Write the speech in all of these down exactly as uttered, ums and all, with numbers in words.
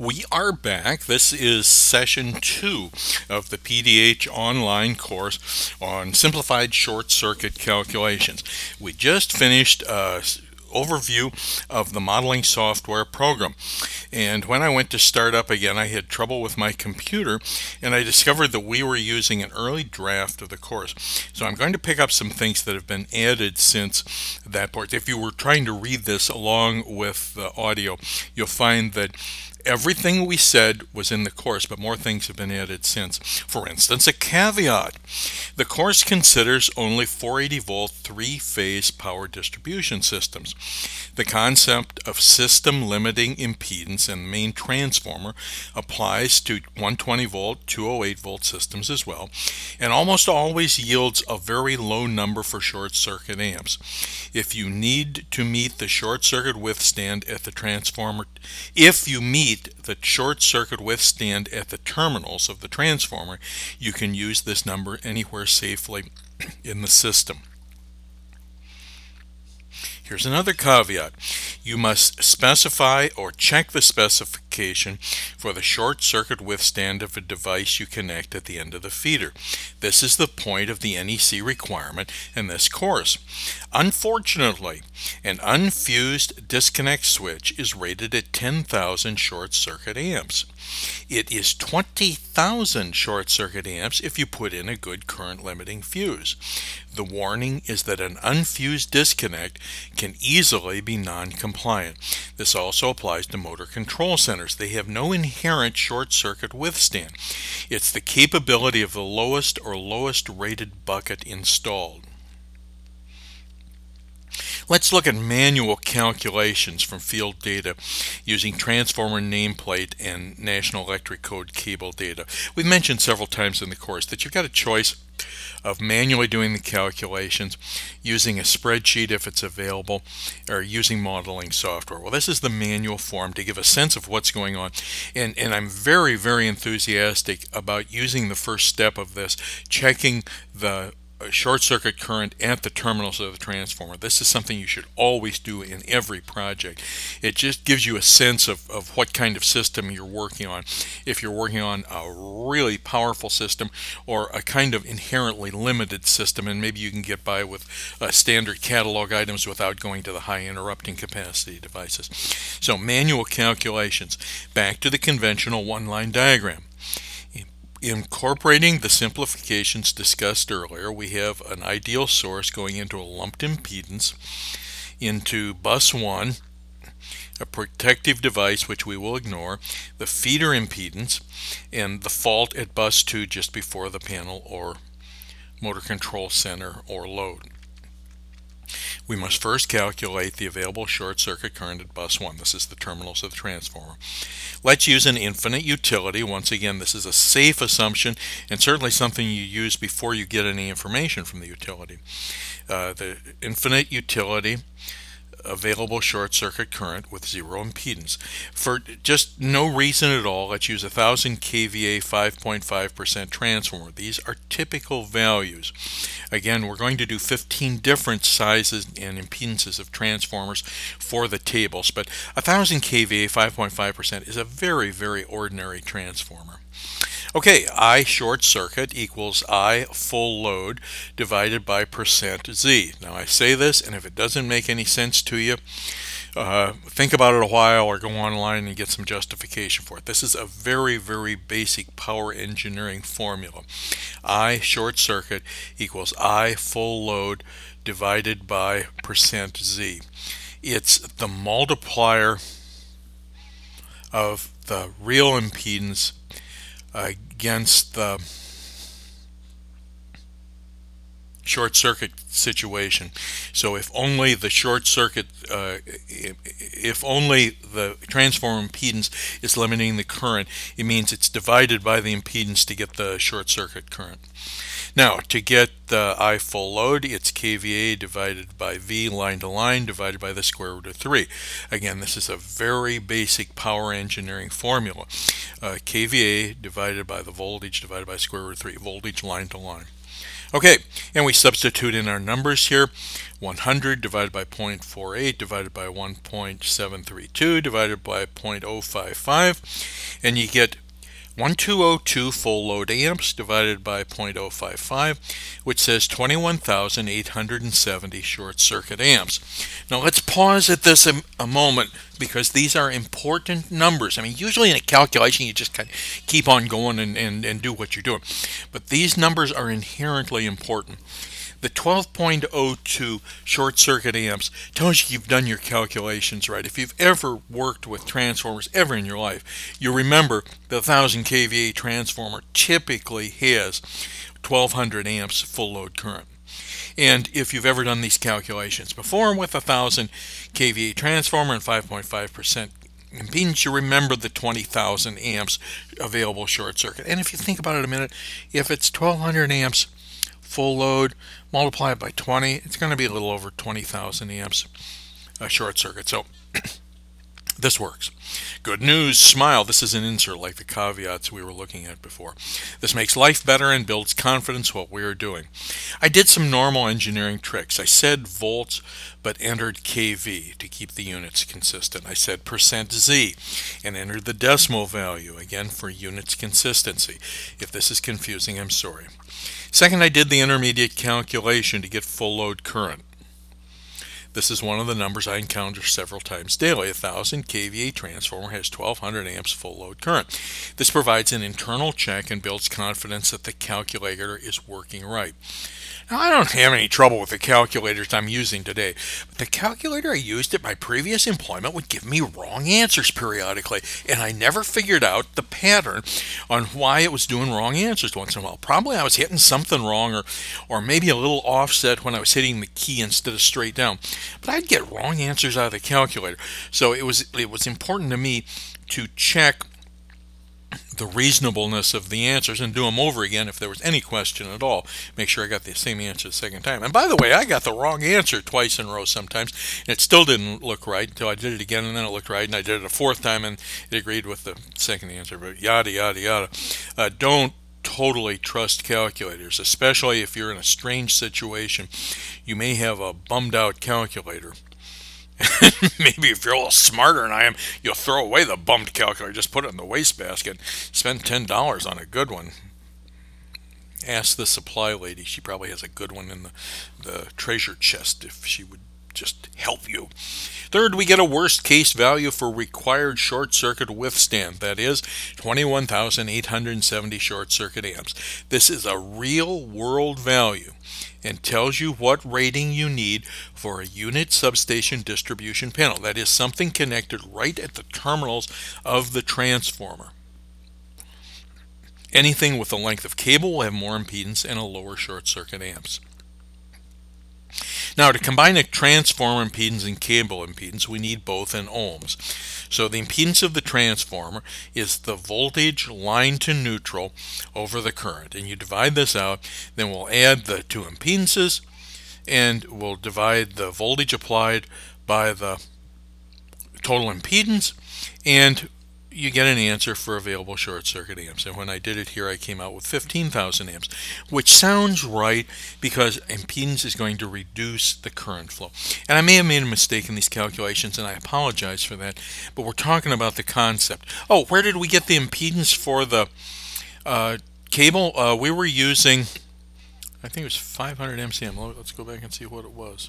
We are back. This is session two of the P D H online course on simplified short circuit calculations. We just finished a overview of the modeling software program. And when I went to start up again, I had trouble with my computer, and I discovered that we were using an early draft of the course. So I'm going to pick up some things that have been added since that part. If you were trying to read this along with the audio, you'll find that everything we said was in the course, but more things have been added since. For instance, a caveat. The course considers only four eighty volt three-phase power distribution systems. The concept of system limiting impedance and the main transformer applies to one twenty volt, two oh eight volt systems as well, and almost always yields a very low number for short circuit amps. If you need to meet the short circuit withstand at the transformer, if you meet the short circuit withstand at the terminals of the transformer, you can use this number anywhere safely in the system. Here's another caveat. You must specify or check the specification for the short circuit withstand of a device you connect at the end of the feeder. This is the point of the N E C requirement in this course. Unfortunately, an unfused disconnect switch is rated at ten thousand short circuit amps. It is twenty thousand short circuit amps if you put in a good current limiting fuse. The warning is that an unfused disconnect can easily be non-compliant. This also applies to motor control centers. They have no inherent short circuit withstand. It's the capability of the lowest or lowest rated bucket installed. Let's look at manual calculations from field data using transformer nameplate and National Electric Code cable data. We've mentioned several times in the course that you've got a choice of manually doing the calculations, using a spreadsheet if it's available, or using modeling software. Well, this is the manual form to give a sense of what's going on, and, and I'm very, very enthusiastic about using the first step of this, checking the short circuit current at the terminals of the transformer. This is something you should always do in every project. It just gives you a sense of, of what kind of system you're working on. If you're working on a really powerful system or a kind of inherently limited system, and maybe you can get by with uh, standard catalog items without going to the high interrupting capacity devices. So manual calculations. Back to the conventional one-line diagram. Incorporating the simplifications discussed earlier, we have an ideal source going into a lumped impedance, into bus one, a protective device which we will ignore, the feeder impedance, and the fault at bus two just before the panel or motor control center or load. We must first calculate the available short circuit current at bus one. This is the terminals of the transformer. Let's use an infinite utility. Once again, this is a safe assumption and certainly something you use before you get any information from the utility. Uh, the infinite utility available short circuit current with zero impedance. For just no reason at all, let's use a one thousand K V A five point five percent transformer. These are typical values. Again, we're going to do fifteen different sizes and impedances of transformers for the tables, but one thousand K V A five point five percent is a very, very ordinary transformer. Okay, I short circuit equals I full load divided by percent Z. Now I say this, and if it doesn't make any sense to you, uh, think about it a while or go online and get some justification for it. This is a very, very basic power engineering formula. I short circuit equals I full load divided by percent Z. It's the multiplier of the real impedance against the short circuit situation. So if only the short circuit, uh, if only the transformer impedance is limiting the current, it means it's divided by the impedance to get the short circuit current. Now, to get the I full load, it's K V A divided by V line to line divided by the square root of three. Again, this is a very basic power engineering formula. Uh, K V A divided by the voltage divided by square root of three, voltage line to line. Okay, and we substitute in our numbers here. one hundred divided by zero point four eight divided by one point seven three two divided by zero point zero five five, and you get twelve oh two full load amps divided by zero point zero five five, which says twenty-one thousand eight hundred seventy short circuit amps. Now let's pause at this a, a moment, because these are important numbers. I mean, usually in a calculation you just kind of keep on going and, and, and do what you're doing, but these numbers are inherently important. The twelve point zero two short circuit amps tells you you've done your calculations right. If you've ever worked with transformers ever in your life, you remember the one thousand k V A transformer typically has twelve hundred amps full load current. And if you've ever done these calculations before with a one thousand k V A transformer and five point five percent impedance, you remember the twenty thousand amps available short circuit. And if you think about it a minute, if it's twelve hundred amps full load, multiply it by twenty, it's going to be a little over twenty thousand amps uh, short circuit. So this works. Good news, smile. This is an insert like the caveats we were looking at before. This makes life better and builds confidence what we are doing. I did some normal engineering tricks. I said volts but entered K V to keep the units consistent. I said percent Z and entered the decimal value, again for units consistency. If this is confusing, I'm sorry. Second, I did the intermediate calculation to get full load current. This is one of the numbers I encounter several times daily. A one thousand k V A transformer has twelve hundred amps full load current. This provides an internal check and builds confidence that the calculator is working right. Now, I don't have any trouble with the calculators I'm using today, but the calculator I used at my previous employment would give me wrong answers periodically, and I never figured out the pattern on why it was doing wrong answers once in a while. Probably I was hitting something wrong, or, or maybe a little offset when I was hitting the key instead of straight down. But I'd get wrong answers out of the calculator, so it was it was important to me to check the reasonableness of the answers and do them over again if there was any question at all. Make sure I got the same answer the second time. And by the way, I got the wrong answer twice in a row sometimes, and it still didn't look right until I did it again, and then it looked right, and I did it a fourth time and it agreed with the second answer. But yada yada yada. Uh, don't totally trust calculators, especially if you're in a strange situation. You may have a bummed out calculator. Maybe if you're a little smarter than I am, you'll throw away the bummed calculator, just put it in the wastebasket, spend ten dollars on a good one. Ask the supply lady. She probably has a good one in the, the treasure chest if she would just help you. Third, we get a worst case value for required short circuit withstand. That is twenty-one thousand eight hundred seventy short circuit amps. This is a real world value and tells you what rating you need for a unit substation distribution panel. That is something connected right at the terminals of the transformer. Anything with a length of cable will have more impedance and a lower short circuit amps. Now, to combine a transformer impedance and cable impedance, we need both in ohms. So the impedance of the transformer is the voltage line to neutral over the current. And you divide this out, then we'll add the two impedances, and we'll divide the voltage applied by the total impedance, and you get an answer for available short circuit amps. And when I did it here, I came out with fifteen thousand amps, which sounds right because impedance is going to reduce the current flow. And I may have made a mistake in these calculations, and I apologize for that, but we're talking about the concept. Oh, where did we get the impedance for the uh, cable? Uh, we were using, I think it was five hundred M C M. Let's go back and see what it was.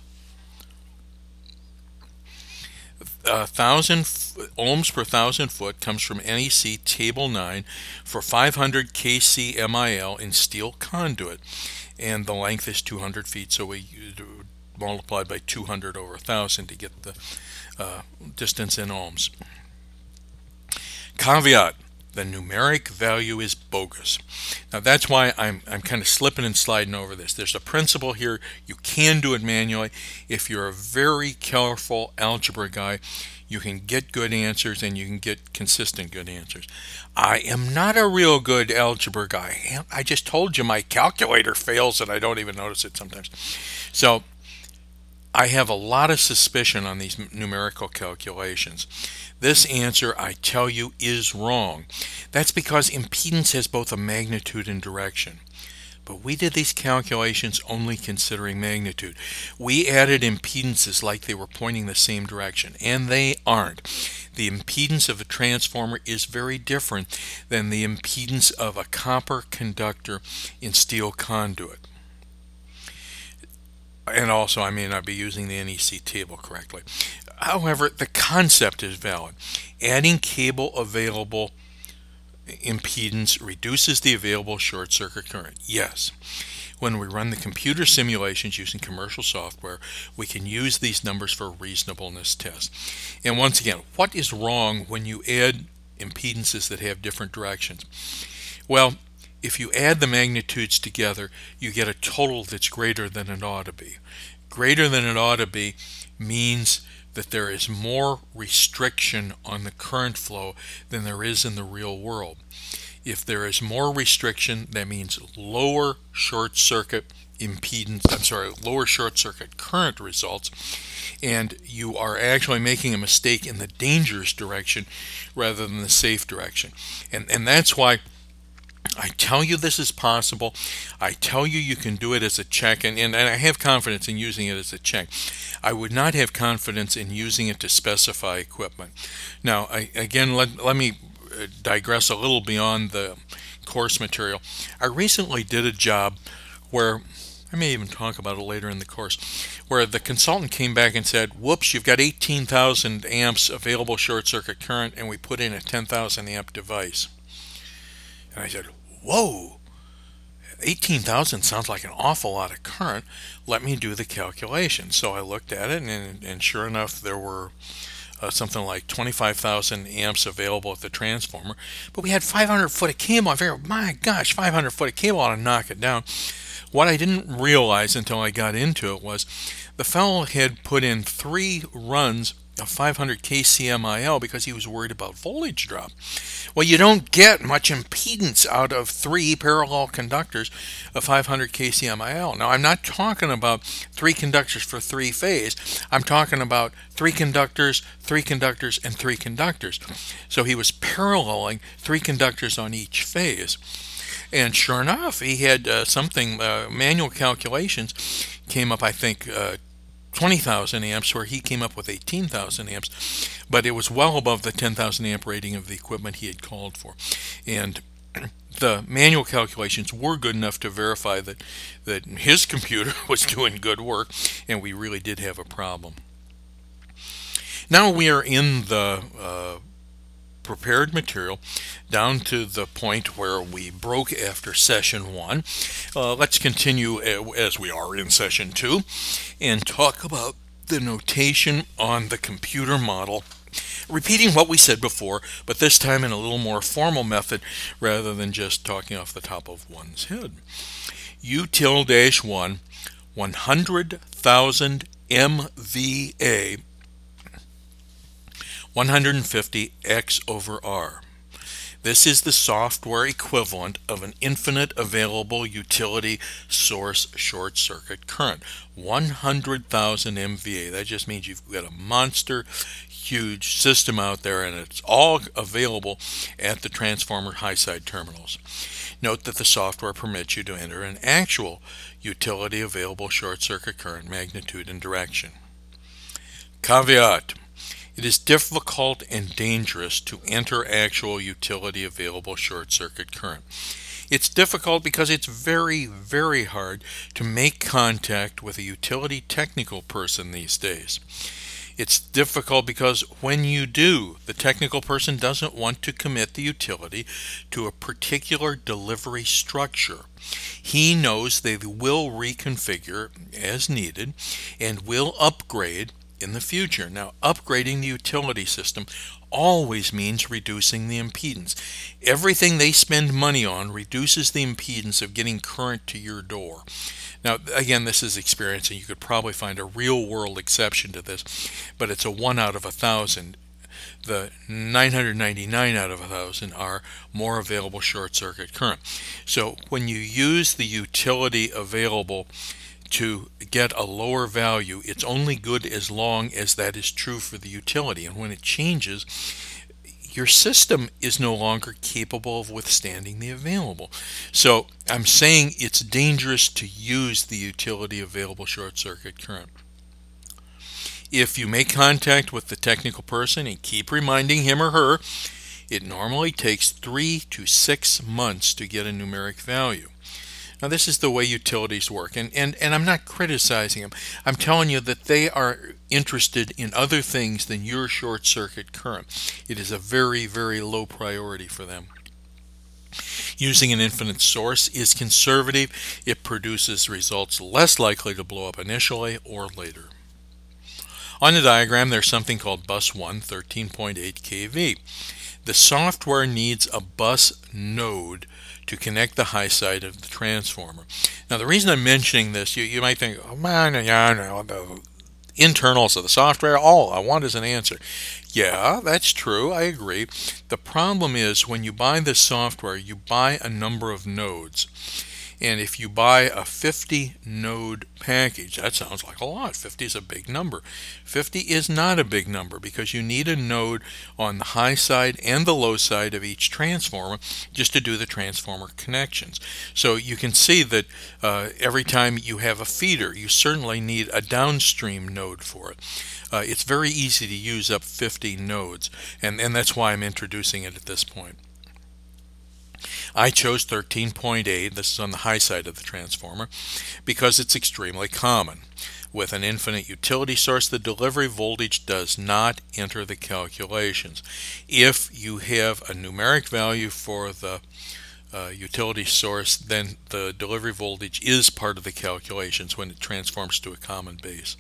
A thousand ohms per thousand foot comes from N E C Table nine for five hundred K C M I L in steel conduit, and the length is two hundred feet, so we multiply by two hundred over one thousand to get the uh, distance in ohms. Caveat: the numeric value is bogus. Now that's why I'm, I'm kind of slipping and sliding over this. There's a principle here. You can do it manually. If you're a very careful algebra guy, you can get good answers and you can get consistent good answers. I am not a real good algebra guy. I just told you my calculator fails and I don't even notice it sometimes. So I have a lot of suspicion on these numerical calculations. This answer, I tell you, is wrong. That's because impedance has both a magnitude and direction. But we did these calculations only considering magnitude. We added impedances like they were pointing the same direction, and they aren't. The impedance of a transformer is very different than the impedance of a copper conductor in steel conduit. And also, I may not be using the N E C table correctly. However, the concept is valid. Adding cable available impedance reduces the available short circuit current. Yes. When we run the computer simulations using commercial software, we can use these numbers for a reasonableness test. And once again, what is wrong when you add impedances that have different directions? Well, if you add the magnitudes together, you get a total that's greater than it ought to be. Greater than it ought to be means that there is more restriction on the current flow than there is in the real world. If there is more restriction, that means lower short circuit impedance, I'm sorry, lower short circuit current results, and you are actually making a mistake in the dangerous direction rather than the safe direction. And, and that's why I tell you this is possible. I tell you you can do it as a check, and, and, and I have confidence in using it as a check. I would not have confidence in using it to specify equipment. Now, I, again, let, let me digress a little beyond the course material. I recently did a job where, I may even talk about it later in the course, where the consultant came back and said, whoops, you've got eighteen thousand amps available short circuit current, and we put in a ten thousand amp device. And I said, whoa, eighteen thousand sounds like an awful lot of current. Let me do the calculation. So I looked at it, and, and sure enough, there were uh, something like twenty-five thousand amps available at the transformer. But we had five hundred foot of cable. I figured, my gosh, five hundred foot of cable ought to knock it down. What I didn't realize until I got into it was the fellow had put in three runs of five hundred K C M I L because he was worried about voltage drop. Well, you don't get much impedance out of three parallel conductors of five hundred K C M I L. Now, I'm not talking about three conductors for three phase. I'm talking about three conductors, three conductors, and three conductors. So he was paralleling three conductors on each phase. And sure enough, he had uh, something, uh, manual calculations came up, I think, uh, twenty thousand amps, where he came up with eighteen thousand amps, but it was well above the ten thousand amp rating of the equipment he had called for. And the manual calculations were good enough to verify that, that his computer was doing good work, and we really did have a problem. Now we are in the uh, prepared material down to the point where we broke after session one. Uh, let's continue as we are in session two and talk about the notation on the computer model, repeating what we said before, but this time in a little more formal method rather than just talking off the top of one's head. Util dash one, one hundred thousand M V A, one hundred fifty X over R. This is the software equivalent of an infinite available utility source short circuit current. one hundred thousand M V A. That just means you've got a monster huge system out there, and it's all available at the transformer high side terminals. Note that the software permits you to enter an actual utility available short circuit current magnitude and direction. Caveat: it is difficult and dangerous to enter actual utility available short circuit current. It's difficult because it's very, very hard to make contact with a utility technical person these days. It's difficult because when you do, the technical person doesn't want to commit the utility to a particular delivery structure. He knows they will reconfigure as needed and will upgrade in the future. Now, upgrading the utility system always means reducing the impedance. Everything they spend money on reduces the impedance of getting current to your door. Now, again, this is experience, and you could probably find a real-world exception to this, but it's a one out of a thousand. The nine hundred ninety-nine out of a thousand are more available short-circuit current. So when you use the utility available to get a lower value, it's only good as long as that is true for the utility. And when it changes, your system is no longer capable of withstanding the available. So I'm saying it's dangerous to use the utility available short circuit current. If you make contact with the technical person and keep reminding him or her, it normally takes three to six months to get a numeric value. Now, this is the way utilities work, and, and, and I'm not criticizing them. I'm telling you that they are interested in other things than your short circuit current. It is a very, very low priority for them. Using an infinite source is conservative. It produces results less likely to blow up initially or later. On the diagram, there's something called bus one, thirteen point eight K V. The software needs a bus node to connect the high side of the transformer. Now, the reason I'm mentioning this, you, you might think, oh man, yeah, no, the internals of the software, all I want is an answer. Yeah, that's true, I agree. The problem is when you buy this software, you buy a number of nodes. And if you buy a fifty node package, that sounds like a lot. fifty is a big number. fifty is not a big number because you need a node on the high side and the low side of each transformer just to do the transformer connections. So you can see that uh, every time you have a feeder, you certainly need a downstream node for it. Uh, it's very easy to use up fifty nodes, and, and that's why I'm introducing it at this point. I chose thirteen point eight, this is on the high side of the transformer, because it's extremely common. With an infinite utility source, the delivery voltage does not enter the calculations. If you have a numeric value for the uh, utility source, then the delivery voltage is part of the calculations when it transforms to a common base.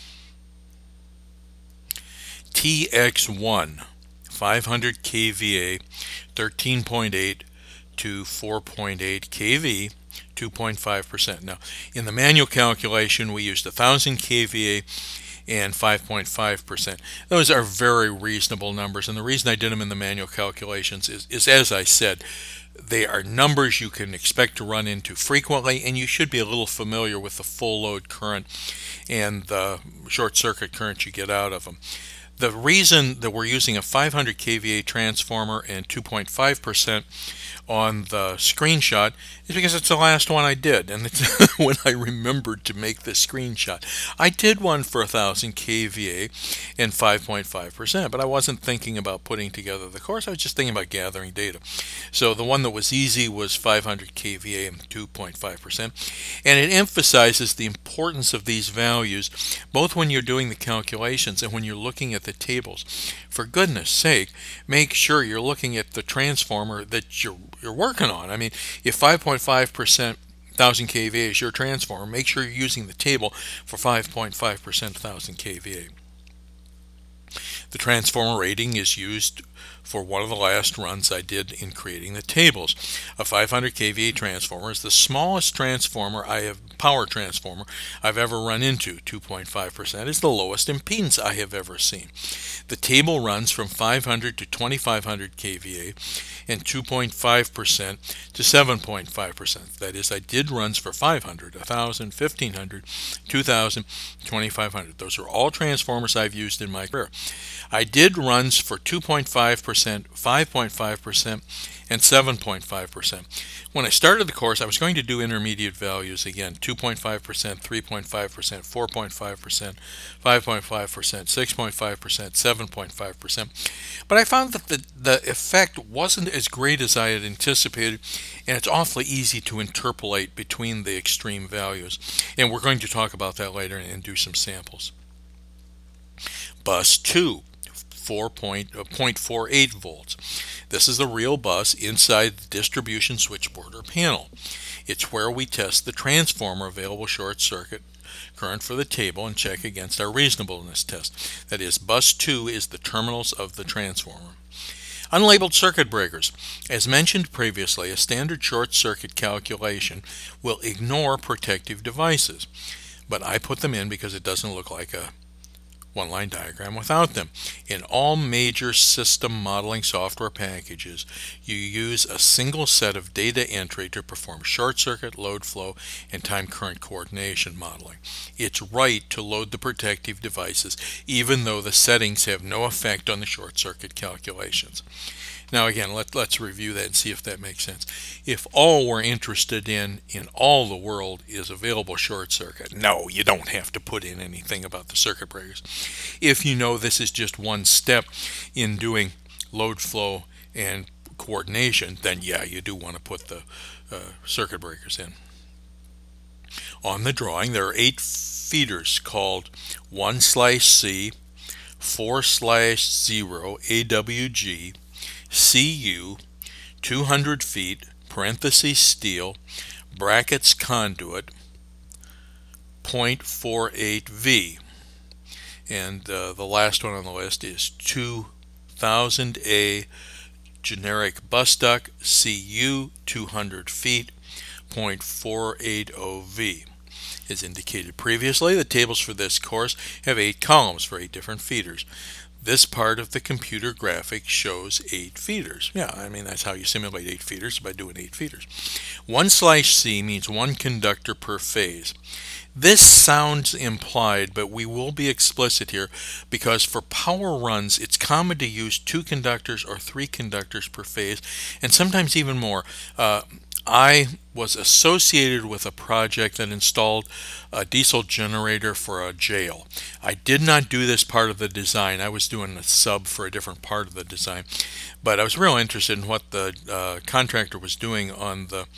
T X one, five hundred K V A, thirteen point eight to four point eight K V, two point five percent. Now, in the manual calculation, we used one thousand K V A and five point five percent. Those are very reasonable numbers, and the reason I did them in the manual calculations is, is as I said, they are numbers you can expect to run into frequently, and you should be a little familiar with the full load current and the short circuit current you get out of them. The reason that we're using a five hundred K V A transformer and two point five percent on the screenshot is because it's the last one I did, and it's when I remembered to make this screenshot. I did one for one thousand K V A and five point five percent, but I wasn't thinking about putting together the course. I was just thinking about gathering data. So the one that was easy was five hundred K V A and two point five percent, and it emphasizes the importance of these values both when you're doing the calculations and when you're looking at the tables. For goodness sake, make sure you're looking at the transformer that you're you're working on. I mean, if five point five percent one thousand K V A is your transformer, make sure you're using the table for five point five percent one thousand K V A. The transformer rating is used for one of the last runs I did in creating the tables. A five hundred K V A transformer is the smallest transformer I have power transformer I've ever run into. two point five percent is the lowest impedance I have ever seen. The table runs from five hundred to twenty-five hundred K V A and two point five percent to seven point five percent. That is, I did runs for five hundred, one thousand, fifteen hundred, two thousand, twenty-five hundred. Those are all transformers I've used in my career. I did runs for two point five percent, five point five percent, and seven point five percent. When I started the course, I was going to do intermediate values again, two point five percent, three point five percent, four point five percent, five point five percent, six point five percent, seven point five percent. But I found that the, the effect wasn't as great as I had anticipated, and it's awfully easy to interpolate between the extreme values. And we're going to talk about that later and do some samples. Bus two. four point four eight volts. This is the real bus inside the distribution switchboard or panel. It's where we test the transformer available short circuit current for the table and check against our reasonableness test. That is, bus two is the terminals of the transformer. Unlabeled circuit breakers. As mentioned previously, a standard short circuit calculation will ignore protective devices, but I put them in because it doesn't look like a one-line diagram without them. In all major system modeling software packages, you use a single set of data entry to perform short circuit, load flow, and time current coordination modeling. It's right to load the protective devices even though the settings have no effect on the short circuit calculations. Now again, let, let's review that and see if that makes sense. If all we're interested in in all the world is available short circuit, no, you don't have to put in anything about the circuit breakers. If you know this is just one step in doing load flow and coordination, then yeah, you do want to put the uh, circuit breakers in. On the drawing, there are eight feeders called one slash C, four slash zero A W G, C U, two hundred feet, parentheses steel, brackets conduit, zero point four eight V. And uh, the last one on the list is two thousand A generic bus duct, C U, two hundred feet, zero point four eight zero V. As indicated previously, the tables for this course have eight columns for eight different feeders. This part of the computer graphic shows eight feeders. Yeah, I mean, that's how you simulate eight feeders, by doing eight feeders. one slash C means one conductor per phase. This sounds implied, but we will be explicit here because for power runs, it's common to use two conductors or three conductors per phase, and sometimes even more. Uh, I was associated with a project that installed a diesel generator for a jail. I did not do this part of the design. I was doing a sub for a different part of the design, but I was real interested in what the uh, contractor was doing on the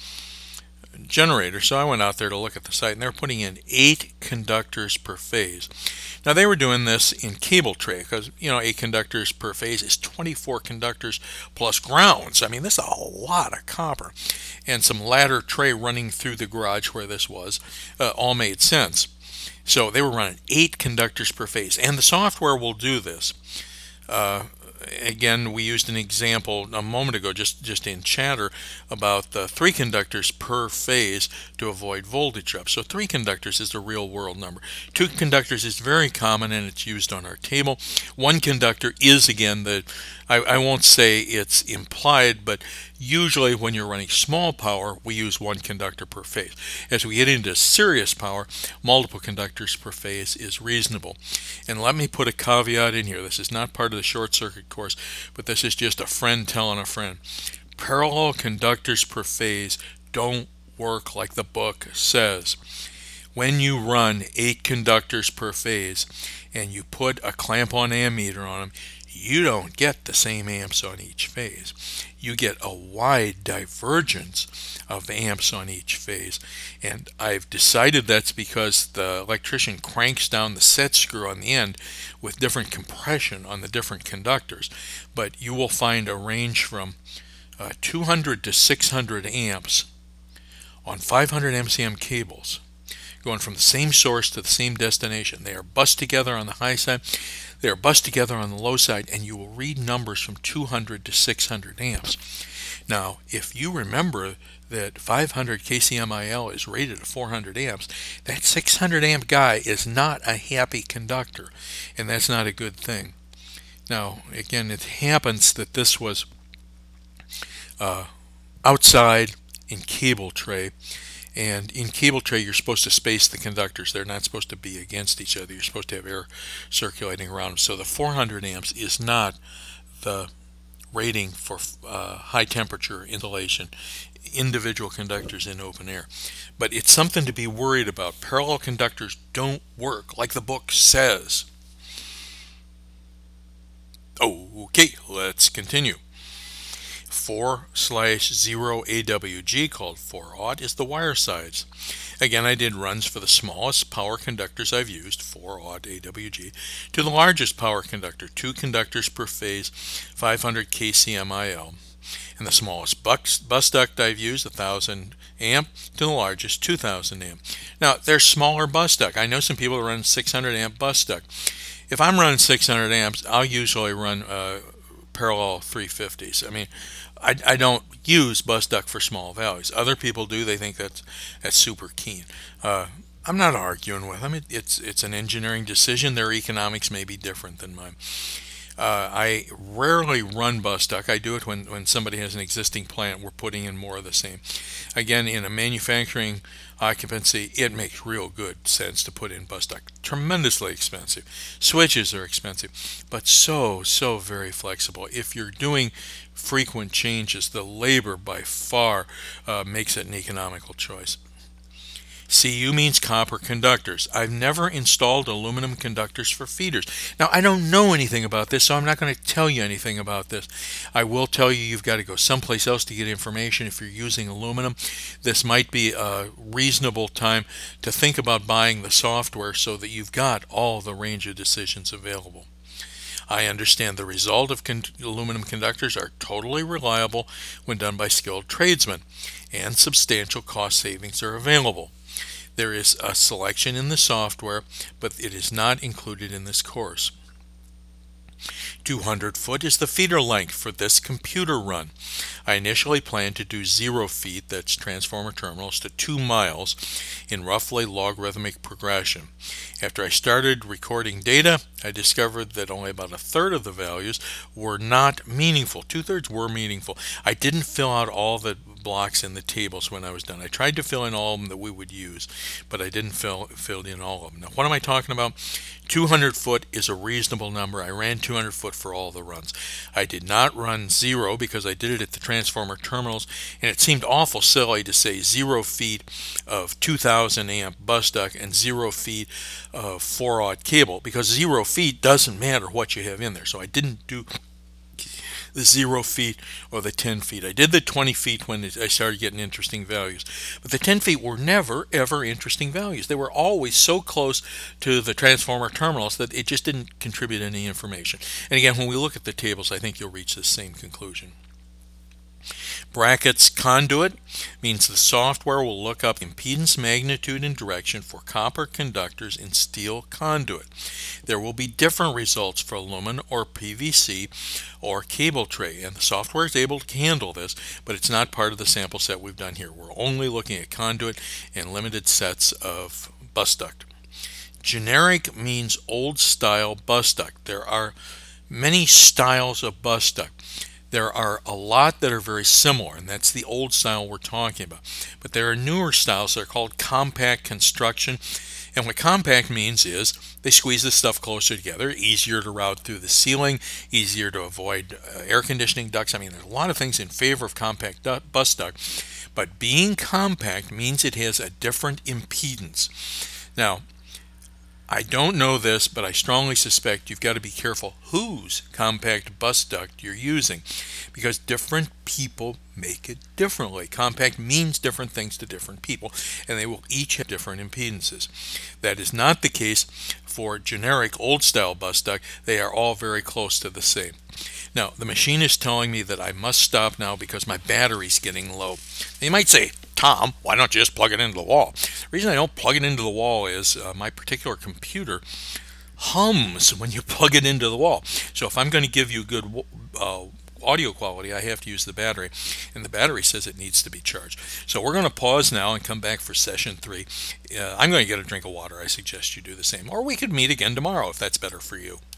generator, so I went out there to look at the site, and they're putting in eight conductors per phase. Now they were doing this in cable tray because, you know, eight conductors per phase is twenty-four conductors plus grounds. I mean, this is a lot of copper, and some ladder tray running through the garage where this was uh, all made sense. So they were running eight conductors per phase, and the software will do this. Uh, Again, we used an example a moment ago just, just in chatter about the three conductors per phase to avoid voltage drop. So three conductors is the real world number. Two conductors is very common and it's used on our table. One conductor is, again, the I, I won't say it's implied, but usually when you're running small power, we use one conductor per phase. As we get into serious power, multiple conductors per phase is reasonable. And let me put a caveat in here. This is not part of the short circuit course, but this is just a friend telling a friend. Parallel conductors per phase don't work like the book says. When you run eight conductors per phase and you put a clamp-on ammeter on them, you don't get the same amps on each phase. You get a wide divergence of amps on each phase. And I've decided that's because the electrician cranks down the set screw on the end with different compression on the different conductors. But you will find a range from uh, two hundred to six hundred amps on five hundred M C M cables, going from the same source to the same destination. They are bussed together on the high side, they are bussed together on the low side, and you will read numbers from two hundred to six hundred amps. Now, if you remember that five hundred K C M I L is rated at four hundred amps, that six hundred amp guy is not a happy conductor, and that's not a good thing. Now, again, it happens that this was uh, outside in cable tray. And in cable tray, you're supposed to space the conductors. They're not supposed to be against each other. You're supposed to have air circulating around them. So the four hundred amps is not the rating for uh, high temperature insulation, individual conductors in open air. But it's something to be worried about. Parallel conductors don't work like the book says. Okay, let's continue. four slash zero A W G, called four aught, is the wire size. Again, I did runs for the smallest power conductors I've used, four aught A W G, to the largest power conductor, two conductors per phase, five hundred K C M I L. And the smallest bus, bus duct I've used, one thousand amp, to the largest, two thousand amp. Now, there's smaller bus duct. I know some people that run six hundred amp bus duct. If I'm running six hundred amps, I'll usually run uh, parallel three fifties. I mean, I, I don't use bus duct for small values. Other people do. They think that's, that's super keen. Uh, I'm not arguing with them. It, it's it's an engineering decision. Their economics may be different than mine. Uh, I rarely run bus duct. I do it when, when somebody has an existing plant. We're putting in more of the same. Again, in a manufacturing occupancy, it makes real good sense to put in bus duct. Tremendously expensive. Switches are expensive, but so, so very flexible. If you're doing frequent changes, the labor by far uh, makes it an economical choice. C U means copper conductors. I've never installed aluminum conductors for feeders. Now, I don't know anything about this, so I'm not going to tell you anything about this. I will tell you you've got to go someplace else to get information if you're using aluminum. This might be a reasonable time to think about buying the software so that you've got all the range of decisions available. I understand the result of con- aluminum conductors are totally reliable when done by skilled tradesmen, and substantial cost savings are available. There is a selection in the software, but it is not included in this course. two hundred foot is the feeder length for this computer run. I initially planned to do zero feet, that's transformer terminals, to two miles in roughly logarithmic progression. After I started recording data, I discovered that only about a third of the values were not meaningful. Two-thirds were meaningful. I didn't fill out all the blocks in the tables when I was done. I tried to fill in all of them that we would use, but I didn't fill, fill in all of them. Now, what am I talking about? two hundred foot is a reasonable number. I ran two hundred foot for all the runs. I did not run zero because I did it at the transformer terminals, and it seemed awful silly to say zero feet of two thousand amp bus duct and zero feet of four aught cable, because zero feet doesn't matter what you have in there. So I didn't do the zero feet or the ten feet. I did the twenty feet when I started getting interesting values. But the ten feet were never, ever interesting values. They were always so close to the transformer terminals that it just didn't contribute any information. And again, when we look at the tables, I think you'll reach the same conclusion. Brackets conduit means the software will look up impedance, magnitude, and direction for copper conductors in steel conduit. There will be different results for aluminum or P V C or cable tray, and the software is able to handle this, but it's not part of the sample set we've done here. We're only looking at conduit and limited sets of bus duct. Generic means old style bus duct. There are many styles of bus duct. There are a lot that are very similar, and that's the old style we're talking about. But there are newer styles that are called compact construction. And what compact means is they squeeze the stuff closer together, easier to route through the ceiling, easier to avoid uh, air conditioning ducts. I mean, there's a lot of things in favor of compact du- bus duct. But being compact means it has a different impedance. Now, I don't know this, but I strongly suspect you've got to be careful whose compact bus duct you're using, because different people make it differently. Compact means different things to different people, and they will each have different impedances. That is not the case for generic old-style bus duct. They are all very close to the same. Now, the machine is telling me that I must stop now because my battery's getting low. You might say, Tom, why don't you just plug it into the wall? The reason I don't plug it into the wall is uh, my particular computer hums when you plug it into the wall. So if I'm going to give you good uh, audio quality, I have to use the battery, and the battery says it needs to be charged. So we're going to pause now and come back for session three. Uh, I'm going to get a drink of water. I suggest you do the same. Or we could meet again tomorrow if that's better for you.